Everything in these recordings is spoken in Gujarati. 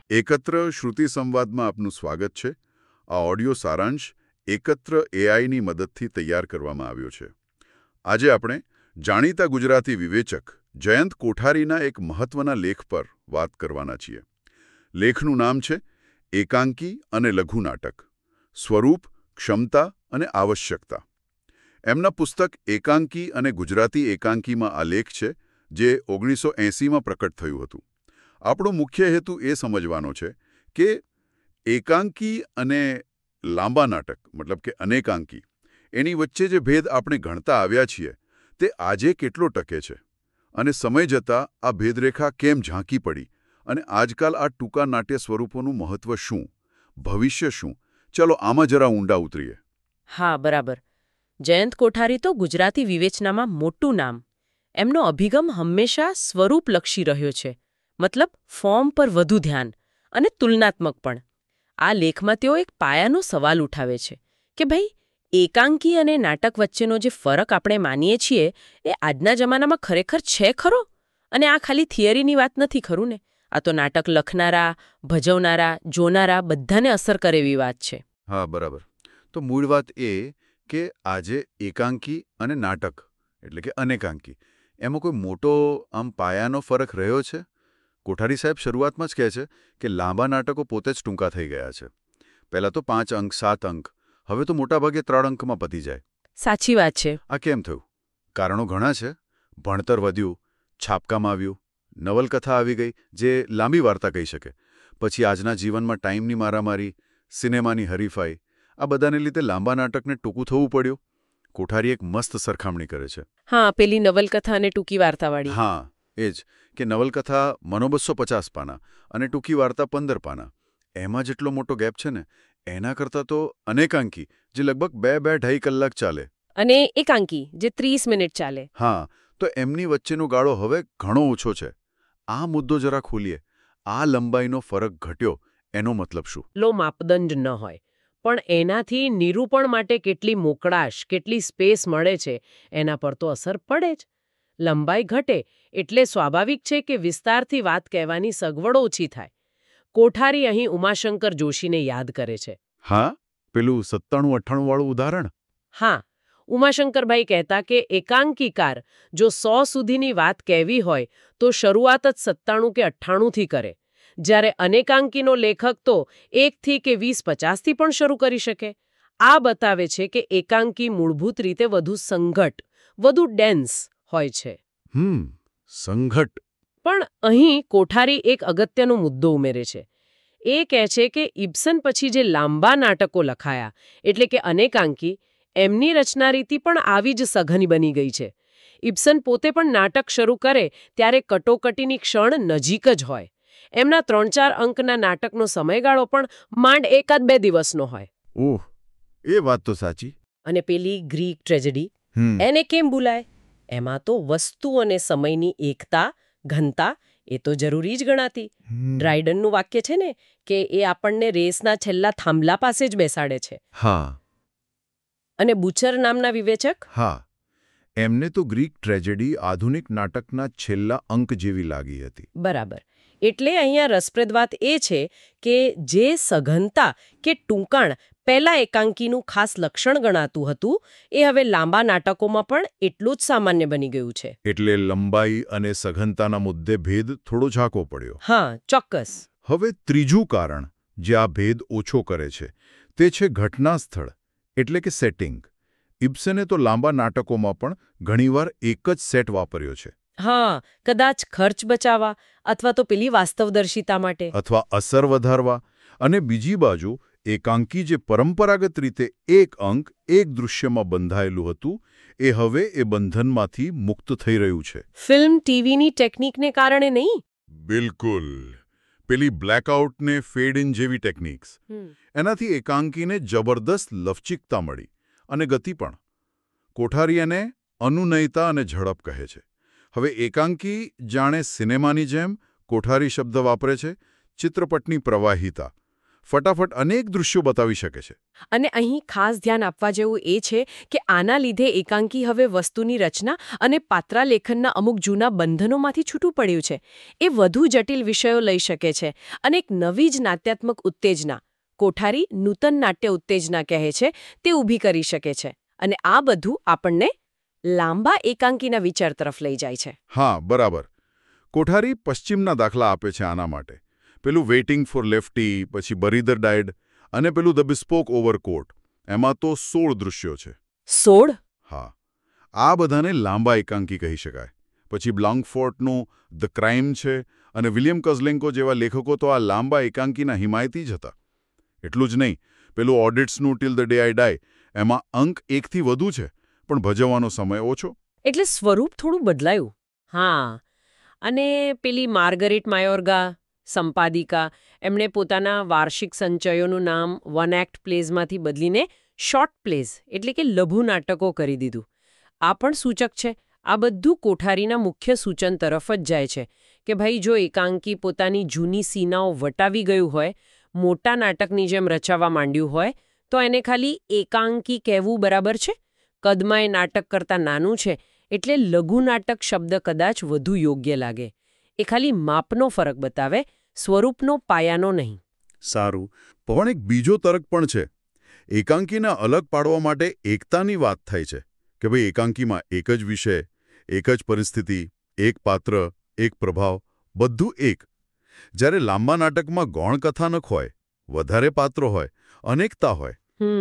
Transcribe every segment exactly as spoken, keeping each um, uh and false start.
એકત્ર શ્રુતિ સંવાદમાં આપનું સ્વાગત છે. આ ઓડિયો સારાંશ એકત્ર એઆઈની મદદથી તૈયાર કરવામાં આવ્યો છે. આજે આપણે જાણીતા ગુજરાતી વિવેચક જયંત કોઠારીના એક મહત્વના લેખ પર વાત કરવાના છીએ. લેખનું નામ છે એકાંકી અને લઘુ નાટક, સ્વરૂપ, ક્ષમતા અને આવશ્યકતા. એમના પુસ્તક એકાંકી અને ગુજરાતી એકાંકીમાં આ લેખ છે, જે ઓગણીસો એંસીમાં પ્રકટ થયું હતું. આપણો મુખ્ય હેતુ એ સમજવાનો છે કે એકાંકી અને લાંબા નાટક મતલબ કે અનેકાંકી એની વચ્ચે જે ભેદ આપણે ગણતા આવ્યા છીએ તે આજે કેટલો ટકે છે અને સમય જતાં આ ભેદરેખા કેમ ઝાંકી પડી અને આજકાલ આ ટૂંકા નાટ્ય સ્વરૂપોનું મહત્વ શું, ભવિષ્ય શું? ચલો આમાં જરા ઊંડા ઉતરીએ. હા, બરાબર. જયંત કોઠારી તો ગુજરાતી વિવેચનામાં મોટું નામ. એમનો અભિગમ હંમેશા સ્વરૂપલક્ષી રહ્યો છે, મતલબ ફોર્મ પર વધુ ધ્યાન અને તુલનાત્મક પણ. આ લેખમાં તેઓ એક પાયાનો સવાલ ઉઠાવે છે કે ભાઈ, એકાંકી અને નાટક વચ્ચેનો જે ફરક આપણે માનીએ છીએ એ આજના જમાનામાં ખરેખર છે ખરો? અને આ ખાલી થિયરીની વાત નથી, ખરું ને? આ તો નાટક લખનારા, ભજવનારા, જોનારા બધાને અસર કરે એવી વાત છે. હા, બરાબર. તો મૂળ વાત એ કે આજે એકાંકી અને નાટક એટલે કે અનેકાંકી એમાં કોઈ મોટો આમ પાયાનો ફરક રહ્યો છે? કોઠારી સાહેબ શરૂઆતમાં જ કહે છે કે લાંબા નાટકો પોતે જ ટૂંકા થઈ ગયા છે. પહેલાં તો પાંચ અંક, સાત અંક, હવે તો મોટાભાગે ત્રણ અંકમાં પતી જાય. સાચી વાત છે. આ કેમ થયું? કારણો ઘણા છે. ભણતર વધ્યું, છાપકામાં આવ્યું, નવલકથા આવી ગઈ જે લાંબી વાર્તા કહી શકે. પછી આજના જીવનમાં ટાઈમની મારામારી, સિનેમાની હરીફાઈ, આ બધાને લીધે લાંબા નાટકને ટૂંકું થવું પડ્યું. કોઠારી એક મસ્ત સરખામણી કરે છે. હા, પેલી નવલકથા અને ટૂંકી વાર્તાવાળી. હા, એ જ કે નવલકથા મનો બસો પચાસ પાના અને ટૂંકી વાર્તા પંદર પાના. એમાં જેટલો મોટો ગેપ છે ને એના કરતાં તો અનેકાંકી જે લગભગ બે બે ઢાઈ કલાક ચાલે અને એકાંકી જે ત્રીસ મિનિટ ચાલે. હા, તો એમની વચ્ચેનો ગાળો હવે ઘણો ઓછો છે. આ મુદ્દો જરા ખોલીએ. આ લંબાઈનો ફરક ઘટ્યો એનો મતલબ શું? લો માપદંડ ન હોય, પણ એનાથી નિરૂપણ માટે કેટલી મોકળાશ, કેટલી સ્પેસ મળે છે એના પર તો અસર પડે જ. લંબાઈ ઘટે એટલે સ્વાભાવિક છે કે વિસ્તારથી વાત કહેવાની સગવડ ઓછી થાય. કોઠારી અહીં ઉમાશંકર જોશીને યાદ કરે છે. હા, પેલું સત્તાણું અઠ્ઠાણું વાળું ઉદાહરણ. હા, ઉમાશંકરભાઈ કહેતા કે એકાંકીકાર જો સો સુધીની વાત કહેવી હોય તો શરૂઆત જ સત્તાણું કે અઠ્ઠાણુંથી કરે, જ્યારે અનેકાંકીનો લેખક તો એકથી કે વીસ પચાસથી પણ શરૂ કરી શકે. આ બતાવે છે કે એકાંકી મૂળભૂત રીતે વધુ સંઘટ, વધુ ડેન્સ હોય છે. હમ સંઘટ. પણ અહીં કોઠારી એક અગત્યનો મુદ્દો ઉમેરે છે. એ કહે છે કે ઇબ્સન પછી જે લાંબા નાટકો લખાયા એટલે કે અનેકાંકી, એમની રચના રીતિ પણ આવી જ સઘન બની ગઈ છે. ઇબ્સન પોતે પણ નાટક શરૂ કરે ત્યારે કટોકટીની ક્ષણ નજીક જ હોય. એમના ત્રણ ચાર અંકના નાટકનો સમયગાળો પણ માંડ એકાદ બે દિવસનો હોય. ઓહ, એ વાત તો સાચી. અને પેલી ગ્રીક ટ્રેજેડી, એને કેમ ભૂલાય? એમાં તો વસ્તુ અને સમયની એકતા, ઘનતા એ તો જરૂરી જ ગણાતી. ડ્રાયડનનું વાક્ય છે ને કે એ આપણને રેસના છેલ્લા થાંભલા પાસે જ બેસાડે છે. હા. અને બુચર નામના વિવેચક, હા, એમને તો ગ્રીક ટ્રેજેડી આધુનિક નાટકના છેલ્લા અંક જેવી લાગી હતી. બરાબર. એટલે અહીંયા રસપ્રદ વાત એ છે કે જે સઘનતા કે ટૂંકાણ પહેલા એકાંકીનું ખાસ લક્ષણ ગણાતું હતું એ હવે લાંબા નાટકોમાં પણ એટલું જ સામાન્ય બની ગયું છે. એટલે લંબાઈ અને સઘનતાના મુદ્દે ભેદ થોડો ઝાંકો પડ્યો. હા, ચોક્કસ. હવે ત્રીજું કારણ જે આ ભેદ ઓછો કરે છે તે છે ઘટના સ્થળ એટલે કે સેટિંગ. ઇબ્સને તો લાંબા નાટકોમાં પણ ઘણીવાર એક જ સેટ વાપર્યો છે. હા, કદાચ ખર્ચ બચાવવા અથવા તો પેલી વાસ્તવદર્શિતા માટે, અથવા અસર વધારવા. અને બીજી બાજુ એકાંકી જે પરંપરાગત રીતે એક અંક એક દૃશ્યમાં બંધાયેલું હતું એ હવે એ બંધનમાંથી મુક્ત થઈ રહ્યું છે. ફિલ્મ, ટીવીની ટેકનિકને કારણે નહીં? બિલકુલ. પેલી બ્લેકઆઉટ ને ફેડ ઇન જેવી ટેકનિક્સ, એનાથી એકાંકીને જબરદસ્ત લવચિકતા મળી અને ગતિ પણ. કોઠારી એને અનુનયતા અને ઝડપ કહે છે. હવે એકાંકી જાણે સિનેમાની જેમ, કોઠારી શબ્દ વાપરે છે, ચિત્રપટની પ્રવાહિતા. ફટાફટ અનેક દૃશ્યો બતાવી શકે છે. અને અહીં ખાસ ધ્યાન આપવા જેવું એ છે કે આના લીધે એકાંકી હવે વસ્તુની રચના અને પાત્રાલેખનના અમુક જૂના બંધનોમાંથી છૂટું પડ્યું છે. એ વધુ જટિલ વિષયો લઈ શકે છે અને એક નવી જ નાટ્યાત્મક ઉત્તેજના, કોઠારી નૂતન નાટ્ય ઉત્તેજના કહે છે, તે ઊભી કરી શકે છે. અને આ બધું આપણને લાંબા એકાંકીના વિચાર તરફ લઈ જાય છે. હા, બરાબર. કોઠારી પશ્ચિમના દાખલા આપે છે આના માટે. પેલું વેઇટિંગ ફોર લેફ્ટી, પછી બરીધર ડાયડ અને પેલું ધ બિસ્પોક ઓવરકોટ. એમાં તો સોળ દૃશ્યો છે. સોળ? હા, આ બધાને લાંબા એકાંકી કહી શકાય. પછી બ્લાન્કફોર્ટનું ધ ક્રાઇમ છે અને વિલિયમ કઝલેન્કો જેવા લેખકો તો આ લાંબા એકાંકીના હિમાયતી જ હતા. એટલું જ નહીં, પેલું ઓડિટ્સનું till the day I die, એમાં અંક એકથી વધુ છે, પણ ભજવવાનો સમય ઓછો. એટલે સ્વરૂપ થોડું બદલાયું. હા, અને પેલી માર્ગરેટ માયોર્ગા, સંપાદિકા, એમણે પોતાના વાર્ષિક સંચયોનું નામ વન એક્ટ પ્લેઝમાંથી બદલીને શોર્ટ પ્લેઝ એટલે કે લઘુ નાટકો કરી દીધું. આ પણ સૂચક છે. આ બધું કોઠારીના મુખ્ય સૂચન તરફ જ જાય છે કે ભાઈ, જો એકાંકી પોતાની જૂની સીનાઓ વટાવી ગયું હોય, મોટા નાટકની જેમ રચાવા માંડ્યું હોય, તો એને ખાલી એકાંકી કહેવું બરાબર છે? કદમાં એ નાટક કરતાં નાનું છે, એટલે લઘુ નાટક શબ્દ કદાચ વધુ યોગ્ય લાગે. એ ખાલી માપનો ફરક બતાવે, સ્વરૂપનો પાયાનો નહીં. સારું, પણ એક બીજો તર્ક પણ છે. એકાંકીને અલગ પાડવા માટે એકતાની વાત થાય છે કે ભાઈ, એકાંકીમાં એક જ વિષય, એક જ પરિસ્થિતિ, એક પાત્ર, એક પ્રભાવ, બધું એક. જ્યારે લાંબા નાટકમાં ગૌણ કથાનક હોય, વધારે પાત્રો હોય, અનેકતા હોય,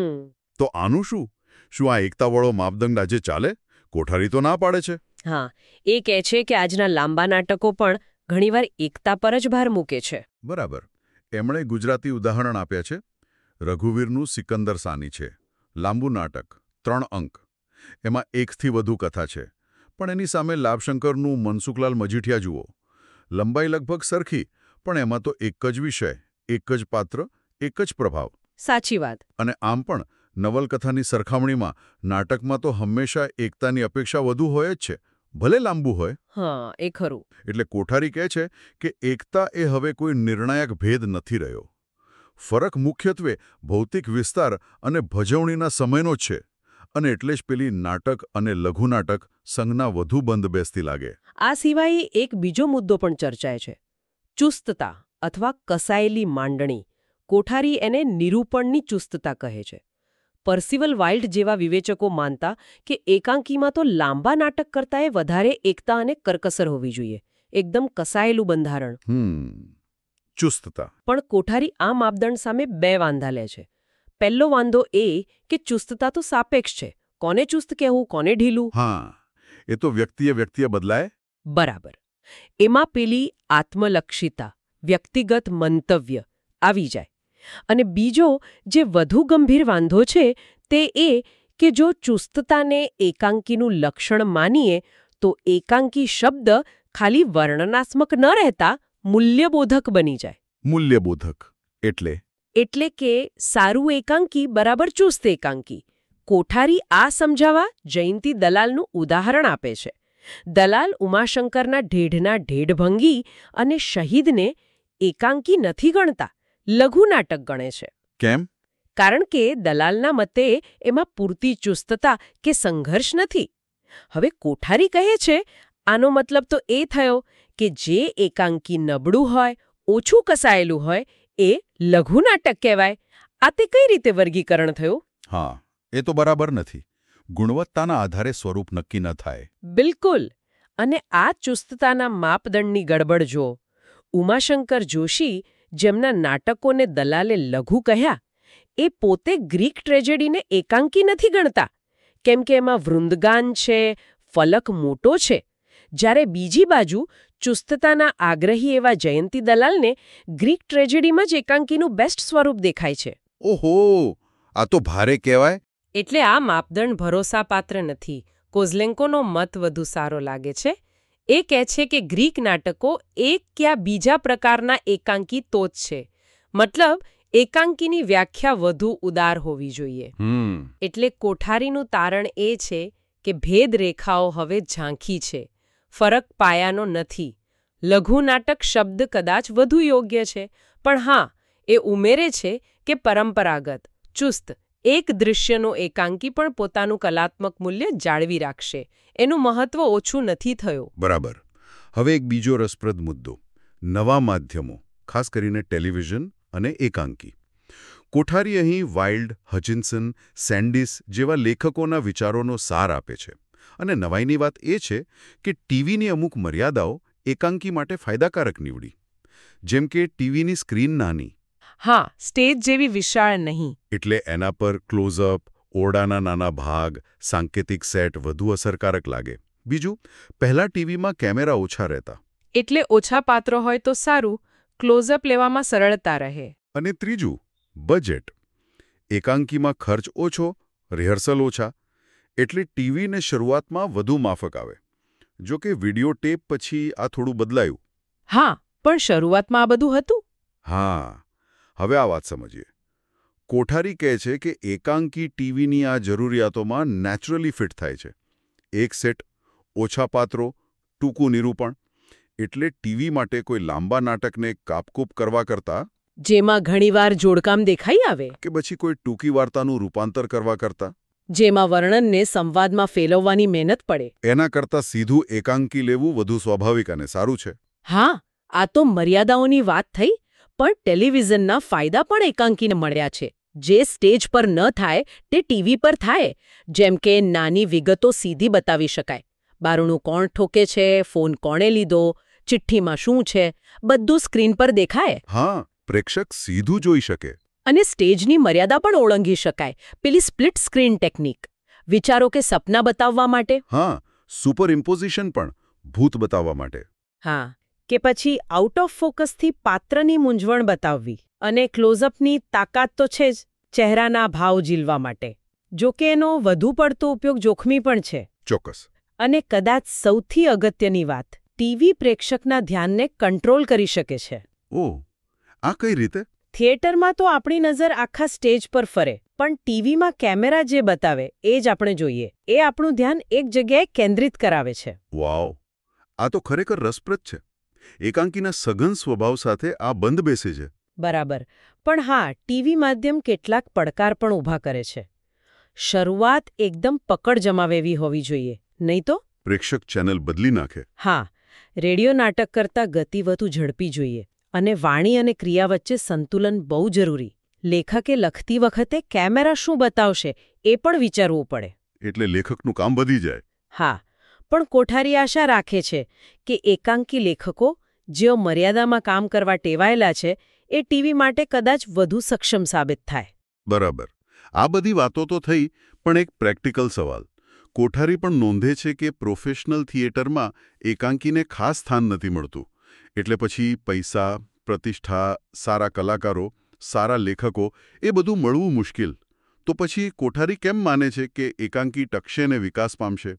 તો આનું શું? શું આ એકતાવાળો માપદંડ આજે ચાલે? કોઠારી તો ના પાડે છે. હા, એ કહે છે કે આજના લાંબા નાટકો પણ ઘણીવાર એકતા પર જ ભાર મૂકે છે. બરાબર. એમણે ગુજરાતી ઉદાહરણ આપ્યા છે. રઘુવીરનું સિકંદર સાની છે. લાંબુ નાટક, ત્રણ અંક. એમાં એકથી વધુ કથા છે. પણ એની સામે લાભશંકરનું મનસુખલાલ મજીઠિયા જુઓ. લંબાઈ લગભગ સરખી, પણ એમાં તો એક જ વિષય, એક જ પાત્ર, એક જ પ્રભાવ. સાચી વાત. અને આમ પણ નવલકથાની સરખામણીમાં નાટકમાં તો હંમેશા એકતાની અપેક્ષા વધુ હોય જ છે, ભલે લાંબુ હોય. હા, એ ખરું. એટલે કોઠારી કહે છે કે એકતા એ હવે કોઈ નિર્ણાયક ભેદ નથી રહ્યો. ફરક મુખ્યત્વે ભૌતિક વિસ્તાર અને ભજવણીના સમયનો જ છે. અને એટલે જ પેલી નાટક અને લઘુ નાટક સંજ્ઞા વધુ બંધ બેસતી લાગે. આ સિવાય એક બીજો મુદ્દો પણ ચર્ચાય છે, ચુસ્તતા અથવા કસાયેલી માંડણી. કોઠારી એને નિરૂપણની ચુસ્તતા કહે છે. પર્સિવલ વાઇલ્ડ જેવા વિવેચકો માનતા કે એકાંકીમાં તો લાંબા નાટક કરતાંય વધારે એકતા અને કરકસર હોવી જોઈએ, એકદમ કસાયેલું બંધારણ. હમ ચુસ્તતા. પણ કોઠારી આ માપદંડ સામે બે વાંધા લે છે. પહેલો વાંધો એ કે ચુસ્તતા તો સાપેક્ષ છે. કોને ચુસ્ત કહેવું, કોને ઢીલું? હા, એ તો વ્યક્તિએ વ્યક્તિએ બદલાય. બરાબર. એમાં પેલી આત્મલક્ષિતા, વ્યક્તિગત મંતવ્ય આવી જાય. અને બીજો જે વધુ ગંભીર વાંધો છે તે એ કે જો ચુસ્તતાને એકાંકીનું લક્ષણ માનીએ તો એકાંકી શબ્દ ખાલી વર્ણનાત્મક ન રહેતા મૂલ્યબોધક બની જાય. મૂલ્યબોધક એટલે એટલે કે સારું એકાંકી બરાબર ચુસ્ત એકાંકી. કોઠારી આ સમજાવવા જયંતી દલાલનું ઉદાહરણ આપે છે. દલાલ ઉમાશંકરના ઢેઢના ઢેઢભંગી અને શહીદને એકાંકી નથી ગણતા, લઘુ નાટક ગણે છે. કેમ? કારણ કે દલાલના મતે એમાં પૂરતી ચુસ્તતા કે સંઘર્ષ નથી. હવે કોઠારી કહે છે આનો મતલબ તો એ થયો કે જે એકાંકી નબળું હોય, ઓછું કસાયેલું હોય, એ લઘુ નાટક કહેવાય. આ તે કઈ રીતે વર્ગીકરણ થયું? હા, એ તો બરાબર નથી. ગુણવત્તાના આધારે સ્વરૂપ નક્કી ન થાય. બિલકુલ. અને આ ચુસ્તતાના માપદંડની ગડબડ જો. ઉમાશંકર જોશી, જેમના નાટકોને દલાલે લઘુ કહ્યા, એ પોતે ગ્રીક ટ્રેજેડીને એકાંકી નથી ગણતા, કેમ કે એમાં વૃંદગાન છે, ફલક મોટો છે. જ્યારે બીજી બાજુ ચુસ્તતાના આગ્રહી એવા જયંતી દલાલને ગ્રીક ટ્રેજેડીમાં જ એકાંકીનું બેસ્ટ સ્વરૂપ દેખાય છે. ઓહો, આ તો ભારે કહેવાય. એટલે આ માપદંડ ભરોસાપાત્ર નથી. કોઝલેન્કોનો મત વધુ સારો લાગે છે. એ કહે છે કે ગ્રીક નાટકો એક ક્યાં બીજા પ્રકારના એકાંકી તો જ છે. મતલબ એકાંકીની વ્યાખ્યા વધુ ઉદાર હોવી જોઈએ. એટલે કોઠારીનું તારણ એ છે કે ભેદ રેખાઓ હવે ઝાંખી છે, ફરક પાયાનો નથી. લઘુ નાટક શબ્દ કદાચ વધુ યોગ્ય છે, પણ હા, એ ઉમેરે છે કે પરંપરાગત ચુસ્ત એક દૃશ્યનો એકાંકી પણ પોતાનું કલાત્મક મૂલ્ય જાળવી રાખશે. એનું મહત્વ ઓછું નથી થયું. બરાબર. હવે એક બીજો રસપ્રદ મુદ્દો, નવા માધ્યમો, ખાસ કરીને ટેલિવિઝન અને એકાંકી. કોઠારી અહીં વાઇલ્ડ, હચિન્સન, સેન્ડિસ જેવા લેખકોના વિચારોનો સાર આપે છે. અને નવાઈની વાત એ છે કે ટીવીની અમુક મર્યાદાઓ એકાંકી માટે ફાયદાકારક નીવડી. જેમ કે ટીવીની સ્ક્રીન નાની. હા, સ્ટેજ જેવી વિશાળ નહીં. એટલે એના પર ક્લોઝઅપ, ઓરડાના નાના ભાગ, સાંકેતિક સેટ વધુ અસરકારક લાગે. બીજું, પહેલાં ટીવીમાં કેમેરા ઓછા રહેતા. એટલે ઓછા પાત્રો હોય તો સારું, ક્લોઝઅપ લેવામાં સરળતા રહે. અને ત્રીજું, બજેટ. એકાંકીમાં ખર્ચ ઓછો, રિહર્સલ ઓછા, એટલે ટીવીને શરૂઆતમાં વધુ માફક આવે. જો કે વિડિયો ટેપ પછી આ થોડું બદલાયું. હા, પણ શરૂઆતમાં આ બધું હતું. હા, હવે આ વાત સમજીએ. કોઠારી કહે છે કે એકાંકી ટીવીની આ જરૂરિયાતોમાં નેચરલી ફિટ થાય છે. એક સેટ, ઓછા પાત્રો, ટૂંકું નિરૂપણ. એટલે ટીવી માટે કોઈ લાંબા નાટકને કાપકૂપ કરવા કરતાં, જેમાં ઘણીવાર જોડકામ દેખાઈ આવે, કે પછી કોઈ ટૂંકી વાર્તાનું રૂપાંતર કરવા કરતાં, જેમાં વર્ણનને સંવાદમાં ફેરવવાની મહેનત પડે, એના કરતાં સીધું એકાંકી લેવું વધુ સ્વાભાવિક અને સારું છે. હા, આ તો મર્યાદાઓની વાત થઈ, પણ ટેલિવિઝનના ફાયદા પણ એકાંકીને મળ્યા છે. જે સ્ટેજ પર ન થાય તે ટીવી પર થાય. જેમ કે નાની વિગતો સીધી બતાવી શકાય. બારણું કોણ ઠોકે છે, ફોન કોણે લીધો, ચિઠ્ઠીમાં શું છે, બધું સ્ક્રીન પર દેખાય. હા, પ્રેક્ષક સીધું જોઈ શકે. અને સ્ટેજની મર્યાદા પણ ઓળંગી શકાય. પેલી સ્પ્લિટ સ્ક્રીન ટેકનિક. વિચારો કે સપના બતાવવા માટે. હા, સુપર ઇમ્પોઝિશન પણ ભૂત બતાવવા માટે. હા, કે પછી આઉટ ઓફ ફોકસથી પાત્રની મૂંઝવણ બતાવવી. અને ક્લોઝઅપની તાકાત તો છે જ, ચહેરાના ભાવ ઝીલવા માટે. જો કે એનો વધુ પડતો ઉપયોગ જોખમી પણ છે. ચોક્કસ. અને કદાચ સૌથી અગત્યની વાત, ટીવી પ્રેક્ષકના ધ્યાનને કંટ્રોલ કરી શકે છે. ઓહ, આ કઈ રીતે? થિયેટરમાં તો આપણી નજર આખા સ્ટેજ પર ફરે, પણ ટીવીમાં કેમેરા જે બતાવે એ જ આપણે જોઈએ. એ આપણું ધ્યાન એક જગ્યાએ કેન્દ્રિત કરાવે છે. વાવ, આ તો ખરેખર રસપ્રદ છે. એકાંકીના સઘન સ્વભાવ સાથે આ બંધ બેસે છે. બરાબર. પણ હા, ટીવી માધ્યમ કેટલાક પડકાર પણ ઊભા કરે છે. શરૂઆત એકદમ પકડ જમાવેવી હોવી જોઈએ, નહીં તો પ્રેક્ષક ચેનલ બદલી નાખે. હા, રેડિયો નાટક કરતાં ગતિ વધુ ઝડપી જોઈએ. અને વાણી અને ક્રિયા વચ્ચે સંતુલન બહુ જરૂરી. લેખકે લખતી વખતે કેમેરા શું બતાવશે એ પણ વિચારવું પડે. એટલે લેખકનું કામ વધી જાય. હા, પણ કોઠારી આશા રાખે છે કે એકાંકી લેખકો, જેઓ મર્યાદામાં કામ કરવા ટેવાયેલા છે, એ ટીવી માટે કદાચ વધુ સક્ષમ સાબિત થાય. બરાબર. આ બધી વાતો તો થઈ, પણ એક પ્રેક્ટિકલ સવાલ. કોઠારી પણ નોંધે છે કે પ્રોફેશનલ થિયેટરમાં એકાંકીને ખાસ સ્થાન નથી મળતું. એટલે પછી પૈસા, પ્રતિષ્ઠા, સારા કલાકારો, સારા લેખકો એ બધું મળવું મુશ્કેલ. તો પછી કોઠારી કેમ માને છે કે એકાંકી ટકશે ને વિકાસ પામશે?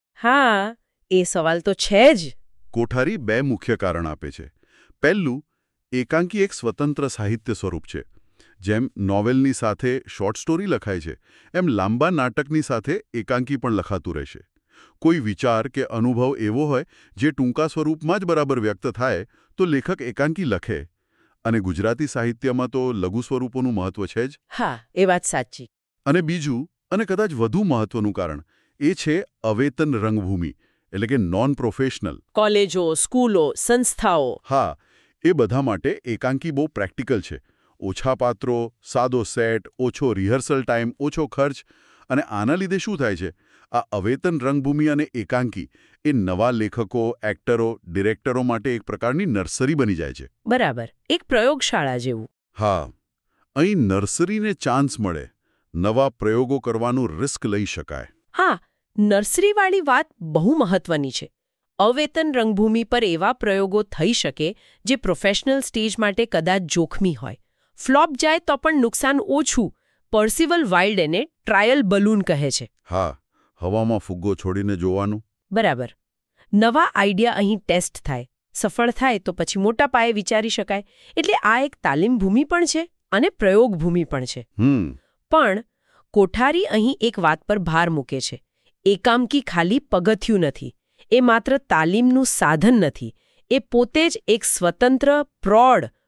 હા, એ સવાલ તો છે જ. કોઠારી બે મુખ્ય કારણ આપે છે. પહેલું, એકાંકી એક સ્વતંત્ર સાહિત્ય સ્વરૂપ છે. જેમ નોવેલની સાથે શોર્ટ સ્ટોરી લખાય છે, એમ લાંબા નાટકની સાથે એકાંકી પણ લખાતું રહેશે. કોઈ વિચાર કે અનુભવ એવો હોય જે ટૂંકા સ્વરૂપમાં જ બરાબર વ્યક્ત થાય તો લેખક એકાંકી લખે. અને ગુજરાતી સાહિત્યમાં તો લઘુ સ્વરૂપોનું મહત્વ છે જ. હા, એ વાત સાચી. અને બીજું, અને કદાચ વધુ મહત્વનું કારણ, એ છે અવેતન રંગભૂમિ, એટલે કે નોન પ્રોફેશનલ. કોલેજો, સ્કૂલો, સંસ્થાઓ. હા, એ બધા માટે એકાંકી બહુ પ્રેક્ટિકલ છે. ઓછા પાત્રો, સાદો સેટ, ઓછો રિહર્સલ ટાઈમ, ઓછો ખર્ચ. અને આના લીધે શું થાય છે? આ અવેતન રંગભૂમિ અને એકાંકી એ નવા લેખકો, એક્ટરો, ડિરેક્ટરો માટે એક પ્રકારની નર્સરી બની જાય છે. બરાબર, એક પ્રયોગશાળા જેવું. હા, અહીં નર્સરીને ચાન્સ મળે. નવા પ્રયોગો કરવાનું રિસ્ક લઈ શકાય. હા, નર્સરીવાળી વાત બહુ મહત્વની છે. અવેતન રંગભૂમિ પર એવા પ્રયોગો થઈ શકે જે પ્રોફેશનલ સ્ટેજ માટે કદાચ જોખમી હોય. ફ્લોપ જાય તો પણ નુકસાન ઓછું. પર્સિવલ વાઇલ્ડ એને ટ્રાયલ બલૂન કહે છે. હા, હવામાં ફુગ્ગો છોડીને જોવાનું. બરાબર. નવા આઈડિયા અહીં ટેસ્ટ થાય. સફળ થાય તો પછી મોટા પાયે વિચારી શકાય. એટલે આ એક તાલીમ ભૂમિ પણ છે અને પ્રયોગ ભૂમિ પણ છે. હમ પણ કોઠારી અહીં એક વાત પર ભાર મૂકે છે. એકાંકી ખાલી પગથિયું નથી. એ માત્ર તાલીમનું સાધન નથી. એ પોતે જ એક સ્વતંત્ર, પ્રૌઢ,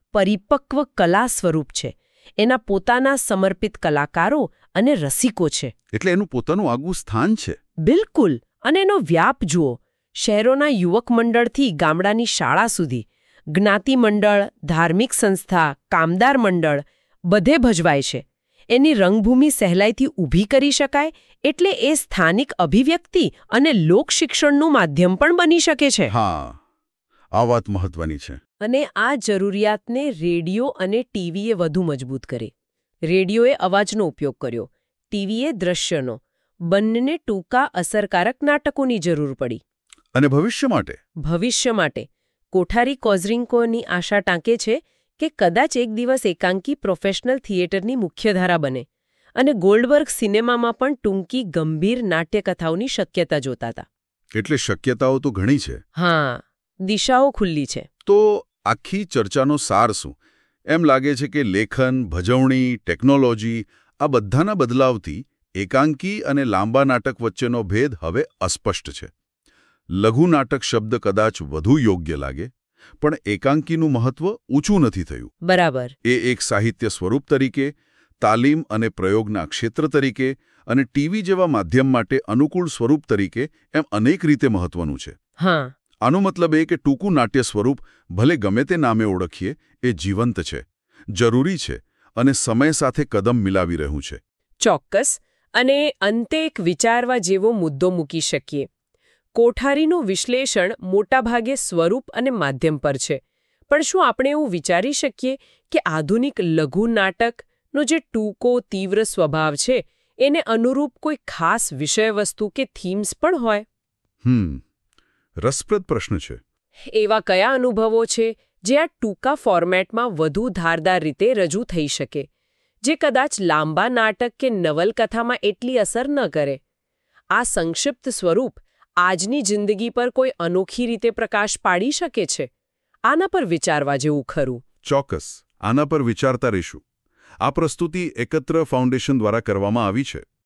પરિપક્વ કલા સ્વરૂપ છે. એના પોતાના સમર્પિત કલાકારો અને રસિકો છે. એટલે એનું પોતાનું આગવું સ્થાન છે. બિલકુલ. અને એનો વ્યાપ જુઓ. શહેરોના યુવક મંડળથી ગામડાની શાળા સુધી, જ્ઞાતિ મંડળ, ધાર્મિક સંસ્થા, કામદાર મંડળ બધે ભજવાય છે. એની રંગભૂમિ સહેલાઈથી ઊભી કરી શકાય એટલે એ સ્થાનિક અભિવ્યક્તિ અને લોકશિક્ષણનું માધ્યમ પણ બની શકે છે. હા, આ વાત મહત્વની છે. અને આ જરૂરિયાતને રેડિયો અને ટીવીએ વધુ મજબૂત કરી. રેડિયોએ અવાજનો ઉપયોગ કર્યો, ટીવીએ દ્રશ્યનો. બંનેને ટૂંકા અસરકારક નાટકોની જરૂર પડી. અને ભવિષ્ય માટે? ભવિષ્ય માટે કોઠારી કોઝરિન્કોની આશા ટાંકે છે કે કદાચ એક દિવસ એકાંકી પ્રોફેશનલ થિયેટરની મુખ્યધારા બને. અને ગોલ્ડબર્ગ સિનેમામાં પણ ટૂંકી ગંભીર નાટ્યકથાઓની શક્યતા જોતા હતા. એટલે શક્યતાઓ તો ઘણી છે. હા, દિશાઓ ખુલ્લી છે. તો આખી ચર્ચાનો સાર શું? એમ લાગે છે કે લેખન, ભજવણી, ટેકનોલોજી આ બધાના બદલાવથી એકાંકી અને લાંબા નાટક વચ્ચેનો ભેદ હવે અસ્પષ્ટ છે. લઘુ નાટક શબ્દ કદાચ વધુ યોગ્ય લાગે, પણ એકાંકીનું મહત્વ ઊંચું નથી થયું. બરાબર. એ એક સાહિત્ય સ્વરૂપ તરીકે, તાલીમ અને પ્રયોગના ક્ષેત્ર તરીકે અને ટીવી જેવા માધ્યમ માટે અનુકૂળ સ્વરૂપ તરીકે એમ અનેક રીતે મહત્વનું છે. હા. આનો મતલબ એ કે ટૂંકું નાટ્ય સ્વરૂપ ભલે ગમે તે નામે ઓળખીએ, એ જીવંત છે, જરૂરી છે અને સમય સાથે કદમ મિલાવી રહ્યું છે. ચોક્કસ. અને અંતે એક વિચારવા જેવો મુદ્દો મૂકી શકીએ. કોઠારીનું વિશ્લેષણ મોટાભાગે સ્વરૂપ અને માધ્યમ પર છે. પણ શું આપણે એવું વિચારી શકીએ કે આધુનિક લઘુ નાટકનો જે ટૂંકો તીવ્ર સ્વભાવ છે એને અનુરૂપ કોઈ ખાસ વિષયવસ્તુ કે થીમ્સ પણ હોય? હમ રસપ્રદ પ્રશ્ન છે. એવા કયા અનુભવો છે જે આ ટૂંકા ફોર્મેટમાં વધુ ધારદાર રીતે રજૂ થઈ શકે, જે કદાચ લાંબા નાટક કે નવલકથામાં એટલી અસર ન કરે? આ સંક્ષિપ્ત સ્વરૂપ આજની જિંદગી પર કોઈ અનોખી રીતે પ્રકાશ પાડી શકે છે? આના પર વિચારવા જેવું ખરું. ચોક્કસ, આના પર વિચારતા રહીશું. આ પ્રસ્તુતિ એકત્ર ફાઉન્ડેશન દ્વારા કરવામાં આવી છે.